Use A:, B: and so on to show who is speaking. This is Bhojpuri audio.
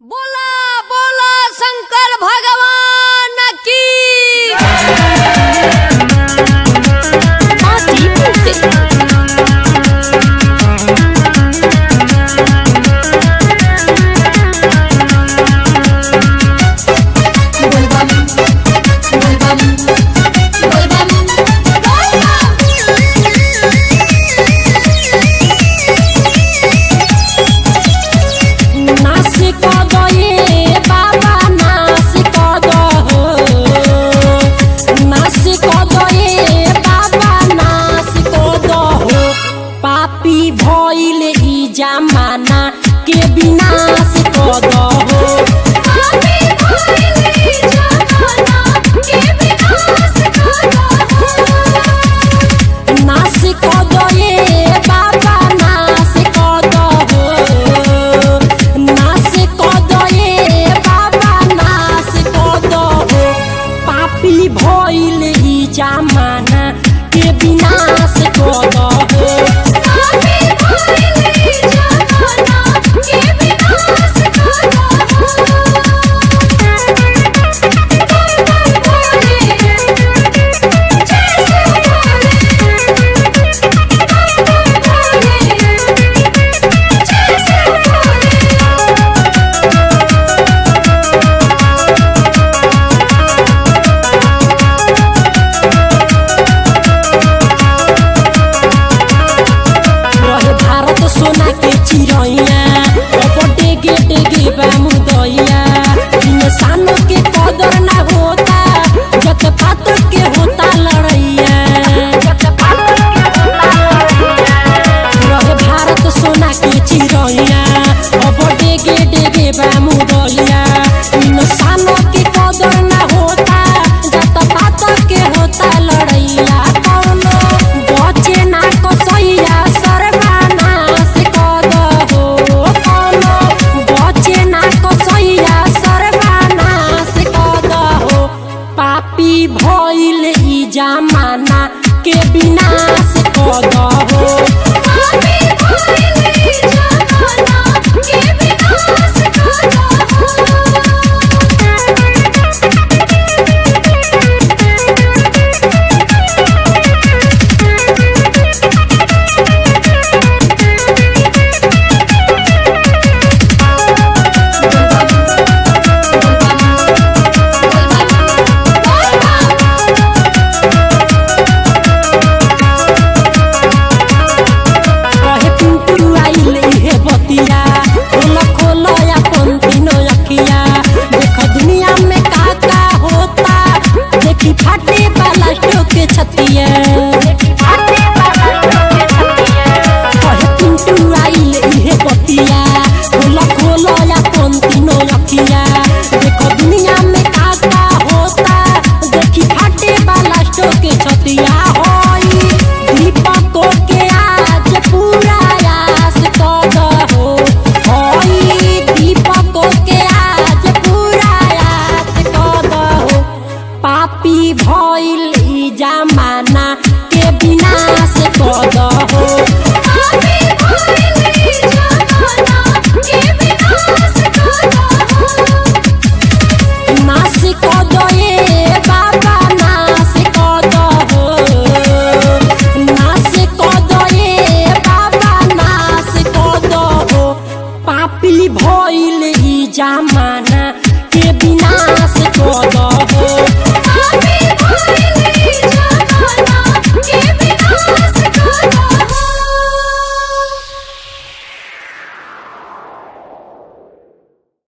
A: बोला बोला शंकर भगवान की।
B: जमाना के विनाश कर दहो,
A: पापी भइले जमाना के विनाश कर दहो।
B: नाश कर दहे बाबा, नाश कर दहो, नाश कर दहे बाबा, नाश कर दहो। पापी भइले जमाना के विनाश कर दहो, सोना के चिरैया डेगे डेगे बामुदैया। इंसानों के कदर ना होता, जत पात के होता लड़ैया। रहे भारत सोना के चिरैया, अब डेगे डेगे बामुदैया। इंसानों के कदर ना होता, जत पात के होता लड़ैया। कौनो बचे ना कसैया भइल जमाना के विनाश कर दहो,
A: पापी भइले जमाना के विनाश कर दहो।
B: फाटे वाला के छतिया पिंटू आइल इहे बतिया। खोला खोला या तीनों अखिया, देखो दुनिया में का होता। देखी फाटे वाला के छतिया होई दीपकों के आज पूरा आस कर दहो, होई दीपकों के आज पूरा आस कर दहो। पापी भइल जमाना के विनाश कर दहो,
A: पापी भइले जमाना के विनाश कर दहो।
B: नाश कर दहे बाबा, नाश कर दहो, नाश कर दहे बाबा, नाश कर दहो। पापी भइल जमाना के विनाश कर